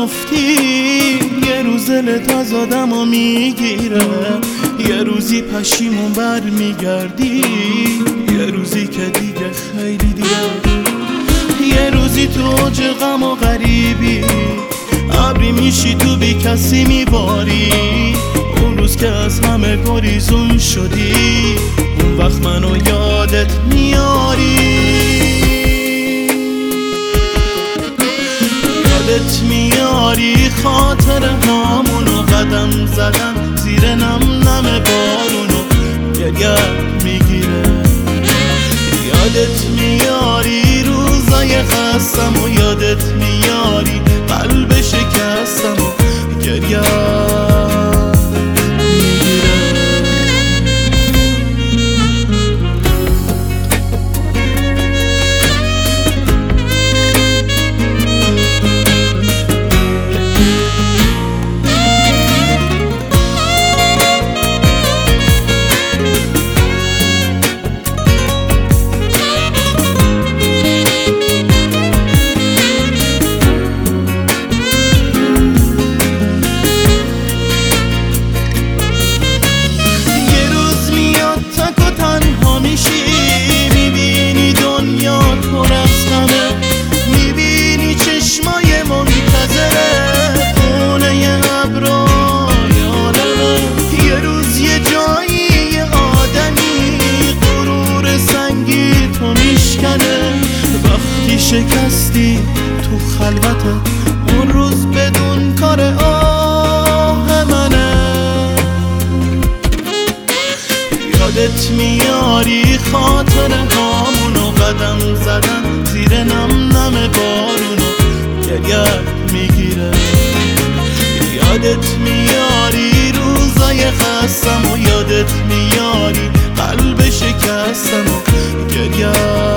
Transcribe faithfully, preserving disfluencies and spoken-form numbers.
میافتی یه روز دلت از آدمو میگیره، یه روزی پشیمون بر میگردی، یه روزی که دیگه خیلی دیره، یه روزی تو اوج غم و غریبی ابری میشی تو بی کسی میباری، اون روز که از همه گریزون شدی اون وقت منو یادت میاری، یادت میاری خاطر هامونو قدم زدن زیر نم نم بارونو گریت میگیره، یادت میاری روزای خستم و یادت میاری قلب شکستم و گریت میبینی دنیا پر از غمه، میبینی چشمای منتظره خونه ابرای آدمه، یه روز یه جایی یه آدمی غرور سنگی تو میشکنه، وقتی شکستی تو خلوتت اون روز بدون کار آه منه، یادت میاری خاطر هامونو قدم زدن زیر نم نم بارونو گریت میگیره، یادت میاری روزای خستم و یادت میاری قلب شکستم و گریت